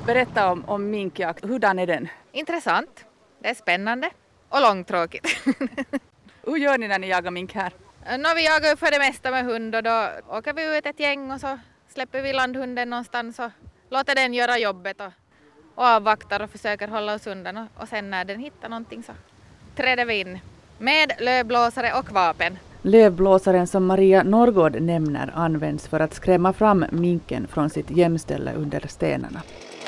Berätta om minkjakt. Hurdan är den? Intressant. Det är spännande och långtråkigt. Hur gör ni när ni jagar mink här? Vi jagar för det mesta med hund och då åker vi ut ett gäng och så släpper vi landhunden någonstans och låter den göra jobbet och avvaktar och försöker hålla oss undan och sen när den hittar någonting så träder vi in med lövblåsare och vapen. Lövblåsaren som Maria Norrgård nämner används för att skrämma fram minken från sitt gömställe under stenarna.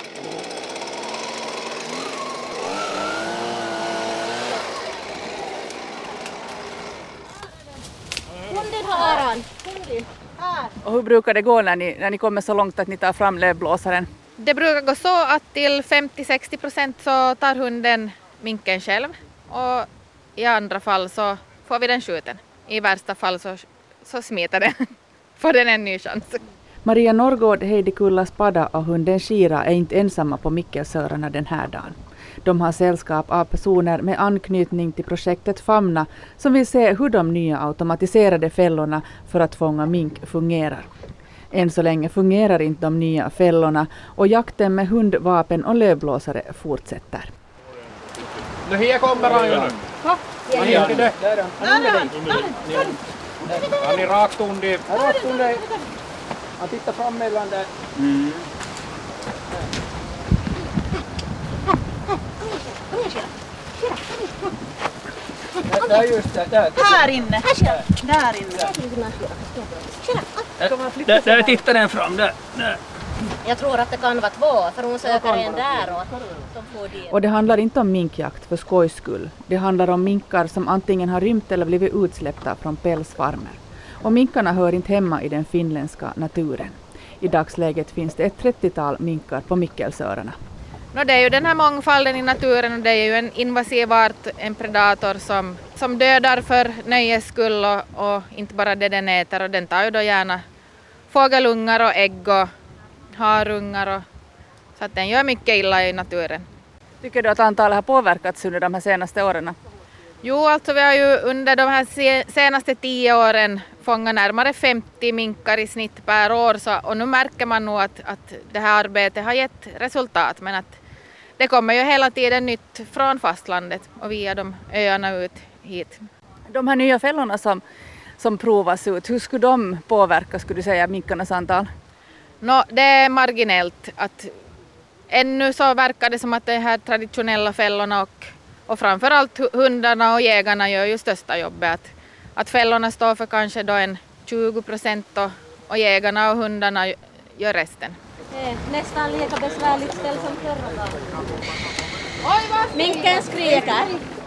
Hunden har han. Och hur brukar det gå när ni kommer så långt att ni tar fram lövblåsaren? Det brukar gå så att till 50-60% så tar hunden minken själv och i andra fall så får vi den skjuten. I värsta fall så smiter den. Får den en ny chans. Maria Norrgård, Heidi Kullaspada och hunden Shira är inte ensamma på Mikkelsöarna den här dagen. De har sällskap av personer med anknytning till projektet Famna som vill se hur de nya automatiserade fällorna för att fånga mink fungerar. Än så länge fungerar inte de nya fällorna och jakten med hund, vapen och lövblåsare fortsätter. No här kommer han ju. Han gick det. Han är rakt under. Han tittar fram mellan där. Där just där. Här inne. Där inne. Där tittar den fram där. Jag tror att det kan vara två, för hon söker en där och de får dit. Och det handlar inte om minkjakt för skojs skull. Det handlar om minkar som antingen har rymt eller blivit utsläppta från pälsfarmer. Och minkarna hör inte hemma i den finländska naturen. I dagsläget finns det ett 30-tal minkar på Mikkelsöarna. Det är ju den här mångfalden i naturen och det är ju en invasiv art, en predator som dödar för nöjes skull och inte bara det den äter. Och den tar ju då gärna fågelungar och ägg och harungar så att den gör mycket illa i naturen. Tycker du att antalet har påverkats under de här senaste åren? Jo, alltså vi har ju under de här senaste 10 åren fångat närmare 50 minkar i snitt per år och nu märker man nog att det här arbetet har gett resultat, men att det kommer ju hela tiden nytt från fastlandet och via de öarna ut hit. De här nya fällorna som provas ut, hur skulle de påverka, skulle du säga, minkarnas antal? Det är marginellt. Att ännu så verkar det som att de här traditionella fällorna och framförallt hundarna och jägarna gör ju största jobbet. Att fällorna står för kanske då en 20% och jägarna och hundarna gör resten. Det är nästan lika besvärligt ställ som förra gången. Minken skriker.